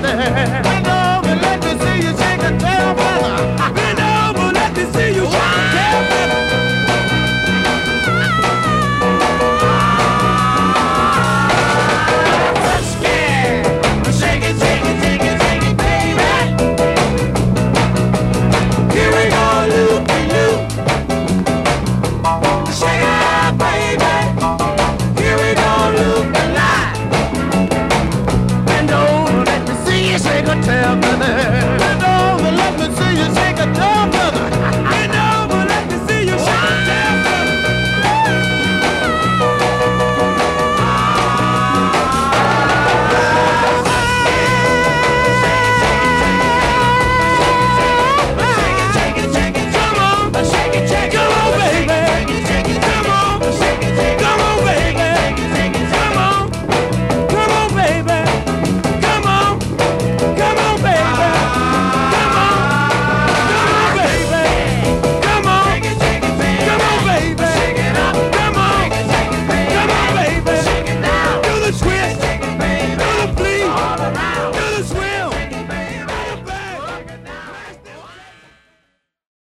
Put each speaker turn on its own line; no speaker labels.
Bend over, let me see you shake a tail feather. Bend over, let me see you shake a tail feather. Shake it, shake it, shake it, shake it, baby. Here we go, loop-de-loop. Shake it out, baby. Here we go, loop-de-line. Bend over, let me see you shake a tail feather. Bend over, let me see you shake a tail feather. Bend over, let me see you shake a tail feather. Twist, do the flea, do the swing.